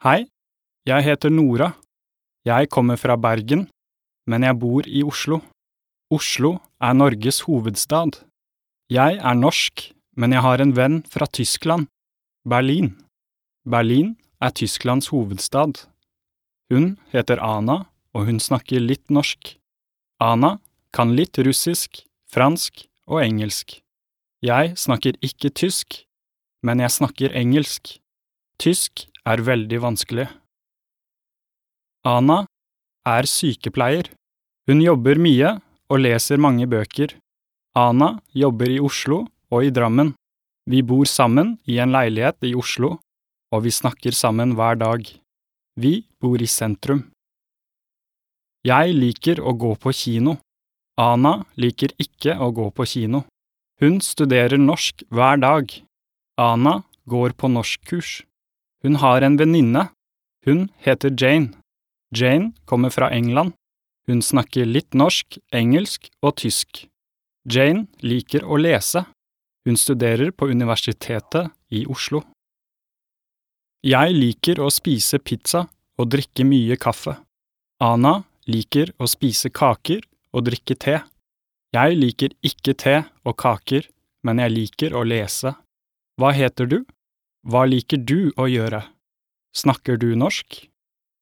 Hei, jeg heter Nora. Jeg kommer fra Bergen, men jeg bor i Oslo. Oslo er Norges hovedstad. Jeg er norsk, men jeg har en venn fra Tyskland, Berlin. Berlin er Tysklands hovedstad. Hun heter Anna, og hun snakker litt norsk. Anna kan litt russisk, fransk og engelsk. Jeg snakker ikke tysk, men jeg snakker engelsk. Tysk er veldig vanskelig. Anna er sykepleier. Hun jobber mye og leser mange bøker. Anna jobber i Oslo og i Drammen. Vi bor sammen i en leilighet i Oslo, og vi snakker sammen hver dag. Vi bor i sentrum. Jeg liker å gå på kino. Anna liker ikke å gå på kino. Hun studerer norsk hver dag. Anna går på norskkurs. Hun har en venninne. Hun heter Jane. Jane kommer fra England. Hun snakker litt norsk, engelsk og tysk. Jane liker å lese. Hun studerer på universitetet i Oslo. Jeg liker å spise pizza og drikke mye kaffe. Anna liker å spise kaker og drikke te. Jeg liker ikke te og kaker, men jeg liker å lese. Hva heter du? Hva liker du å gjøre? Snakker du norsk?